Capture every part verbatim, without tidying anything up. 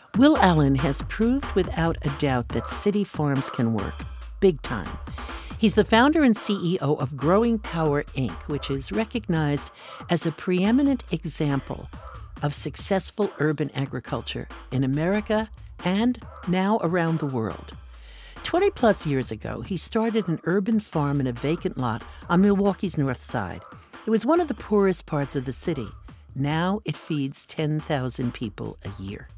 Will Allen has proved without a doubt that city farms can work, big time. He's the founder and C E O of Growing Power, Incorporated, which is recognized as a preeminent example of successful urban agriculture in America and now around the world. twenty-plus years ago, he started an urban farm in a vacant lot on Milwaukee's north side. It was one of the poorest parts of the city. Now it feeds ten thousand people a year.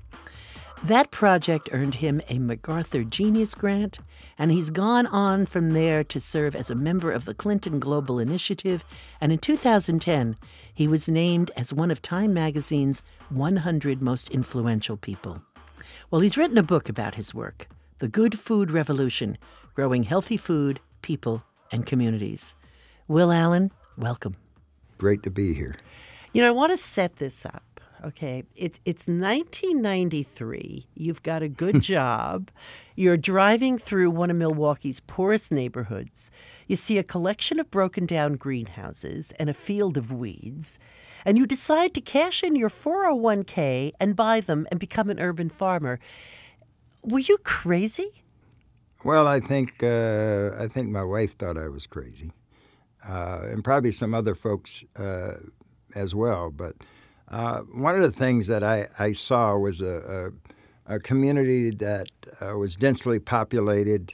That project earned him a MacArthur Genius Grant, and he's gone on from there to serve as a member of the Clinton Global Initiative, and in two thousand ten, he was named as one of Time Magazine's one hundred most influential people. Well, he's written a book about his work, The Good Food Revolution, Growing Healthy Food, People, and Communities. Will Allen, welcome. Great to be here. You know, I want to set this up. Okay, it's it's nineteen ninety-three. You've got a good job. You're driving through one of Milwaukee's poorest neighborhoods. You see a collection of broken down greenhouses and a field of weeds, and you decide to cash in your four oh one k and buy them and become an urban farmer. Were you crazy? Well, I think uh, I think my wife thought I was crazy, uh, and probably some other folks uh, as well, but. Uh, one of the things that I, I saw was a, a, a community that uh, was densely populated,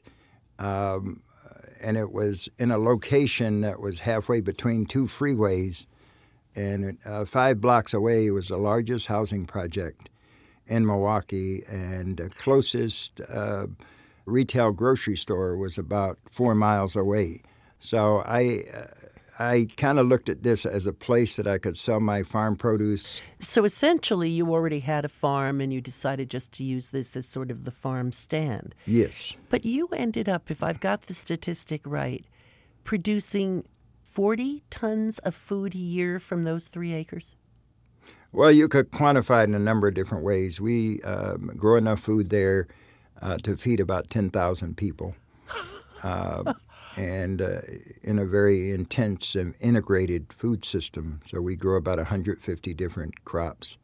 um, and it was in a location that was halfway between two freeways. And uh, five blocks away was the largest housing project in Milwaukee, and the closest uh, retail grocery store was about four miles away. So I... Uh, I kind of looked at this as a place that I could sell my farm produce. So essentially, you already had a farm and you decided just to use this as sort of the farm stand. Yes. But you ended up, if I've got the statistic right, producing forty tons of food a year from those three acres? Well, you could quantify it in a number of different ways. We uh, grow enough food there uh, to feed about ten thousand people. Uh, and uh, in a very intense and integrated food system. So we grow about one hundred fifty different crops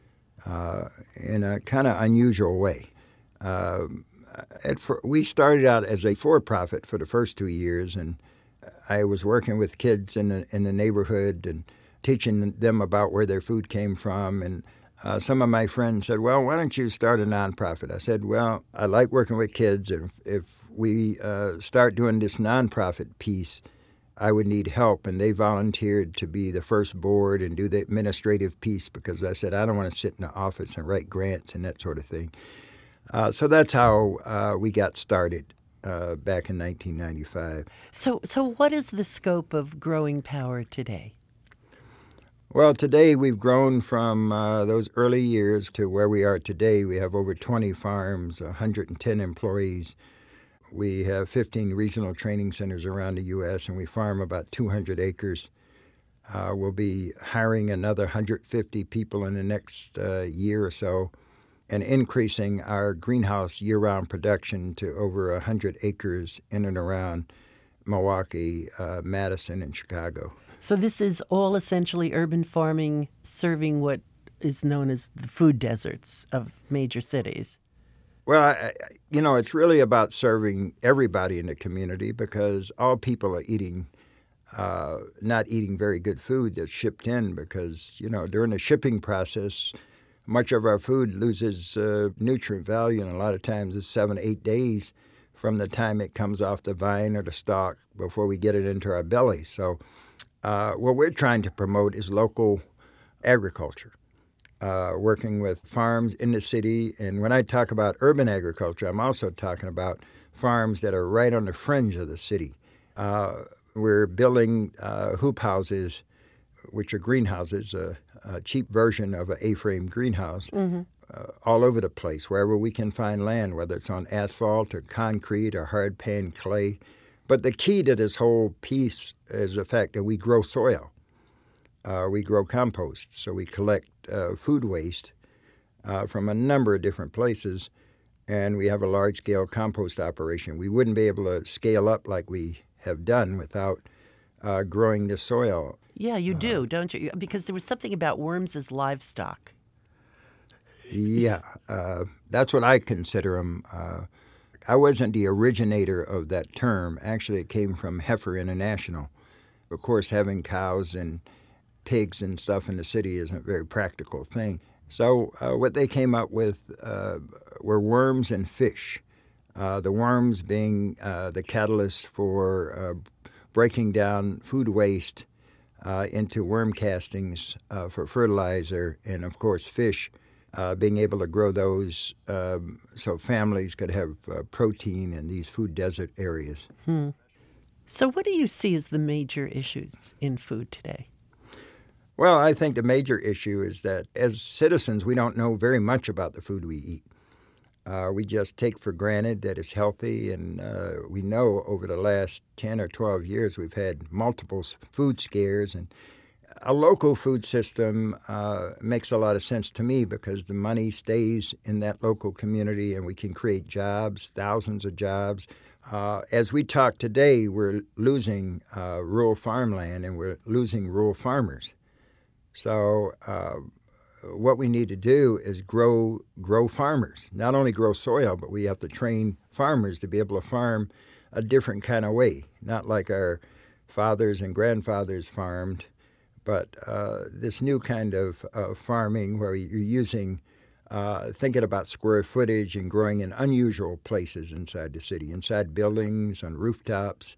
uh, in a kind of unusual way. Uh, at for, we started out as a for-profit for the first two years, and I was working with kids in the, in the neighborhood and teaching them about where their food came from. And uh, some of my friends said, well, why don't you start a nonprofit? I said, well, I like working with kids, and if, if we uh, start doing this nonprofit piece, I would need help. And they volunteered to be the first board and do the administrative piece because I said, I don't want to sit in the office and write grants and that sort of thing. Uh, so that's how uh, we got started uh, back in nineteen ninety-five. So, so what is the scope of Growing Power today? Well, today we've grown from uh, those early years to where we are today. We have over twenty farms, one hundred ten employees. We have fifteen regional training centers around the U S, and we farm about two hundred acres. Uh, we'll be hiring another one hundred fifty people in the next uh, year or so and increasing our greenhouse year-round production to over one hundred acres in and around Milwaukee, uh, Madison, and Chicago. So this is all essentially urban farming serving what is known as the food deserts of major cities. Well, I, you know, it's really about serving everybody in the community because all people are eating, uh, not eating very good food that's shipped in because, you know, during the shipping process, much of our food loses uh, nutrient value, and a lot of times it's seven, eight days from the time it comes off the vine or the stalk before we get it into our belly. So uh, what we're trying to promote is local agriculture. Uh, working with farms in the city. And when I talk about urban agriculture, I'm also talking about farms that are right on the fringe of the city. Uh, we're building uh, hoop houses, which are greenhouses, a, a cheap version of an A-frame greenhouse, mm-hmm. uh, all over the place, wherever we can find land, whether it's on asphalt or concrete or hard pan clay. But the key to this whole piece is the fact that we grow soil. Uh, we grow compost, so we collect uh, food waste uh, from a number of different places, and we have a large-scale compost operation. We wouldn't be able to scale up like we have done without uh, growing the soil. Yeah, you do, uh, don't you? Because there was something about worms as livestock. Yeah, uh, that's what I consider them. Uh, I wasn't the originator of that term. Actually, it came from Heifer International. Of course, having cows and pigs and stuff in the city isn't a very practical thing. So uh, what they came up with uh, were worms and fish. Uh, the worms being uh, the catalyst for uh, breaking down food waste uh, into worm castings uh, for fertilizer, and of course fish, uh, being able to grow those um, so families could have uh, protein in these food desert areas. Hmm. So what do you see as the major issues in food today? Well, I think the major issue is that as citizens, we don't know very much about the food we eat. Uh, we just take for granted that it's healthy, and uh, we know over the last ten or twelve years we've had multiple food scares. And a local food system uh, makes a lot of sense to me because the money stays in that local community and we can create jobs, thousands of jobs. Uh, as we talk today, we're losing uh, rural farmland and we're losing rural farmers. So uh, what we need to do is grow grow farmers. Not only grow soil, but we have to train farmers to be able to farm a different kind of way, not like our fathers and grandfathers farmed, but uh, this new kind of uh, farming where you're using, uh, thinking about square footage and growing in unusual places inside the city, inside buildings, on rooftops.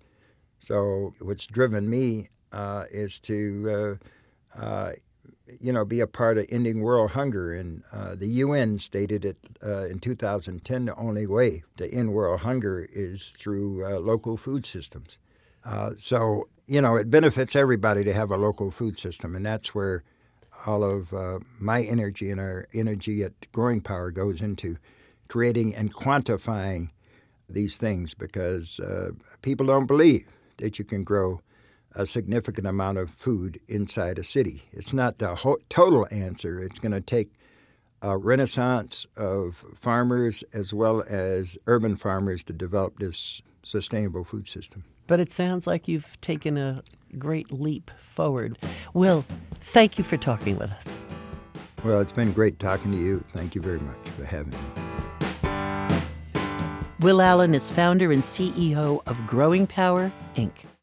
So what's driven me uh, is to uh, Uh, you know, be a part of ending world hunger. And uh, the U N stated it uh, in two thousand ten, the only way to end world hunger is through uh, local food systems. Uh, so, you know, it benefits everybody to have a local food system, and that's where all of uh, my energy and our energy at Growing Power goes into creating and quantifying these things, because uh, people don't believe that you can grow a significant amount of food inside a city. It's not the whole, total answer. It's going to take a renaissance of farmers as well as urban farmers to develop this sustainable food system. But it sounds like you've taken a great leap forward. Will, thank you for talking with us. Well, it's been great talking to you. Thank you very much for having me. Will Allen is founder and C E O of Growing Power, Incorporated